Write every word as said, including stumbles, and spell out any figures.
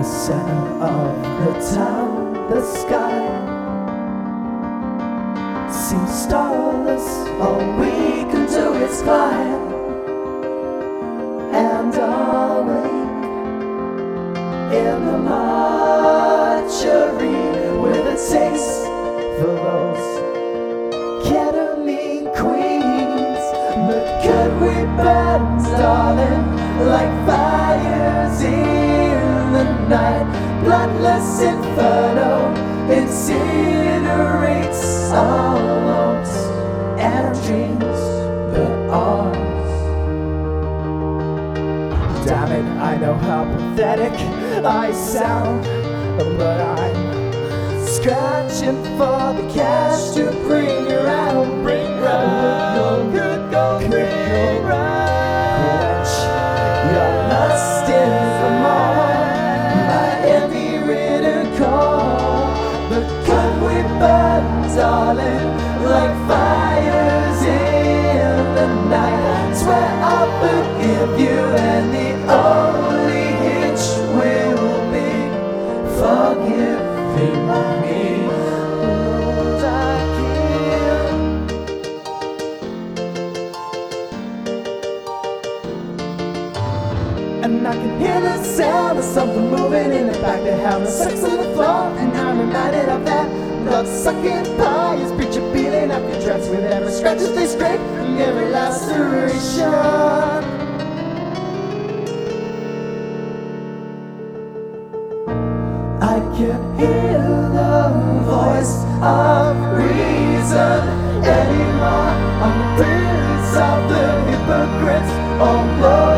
the center of the town, the sky seems starless. All we can do is climb, and I'll wake in the mortuary with a taste for those ketamine queens. But could we burn, darling, like fires in the night? Bloodless inferno incinerates our hopes and dreams, but ours. Damn it, I know how pathetic I sound, but I'm scratching for the cash to bring you round. Bring round, good go, bring round. Quench your lust in the morn, my heavy written call. But could we burn, darling, like fires in the night? Swear I'll forgive you, and the only hitch will be forgiving me. Lord, I can. And I can hear the sound of something moving in the back. They're having sex on the floor, and I'm reminded of that blood-sucking pious preacher peeling up your dress with every scratches they scrape and every laceration. I can hear the voice of reason anymore on the bridge of the hypocrites. Oh Lord,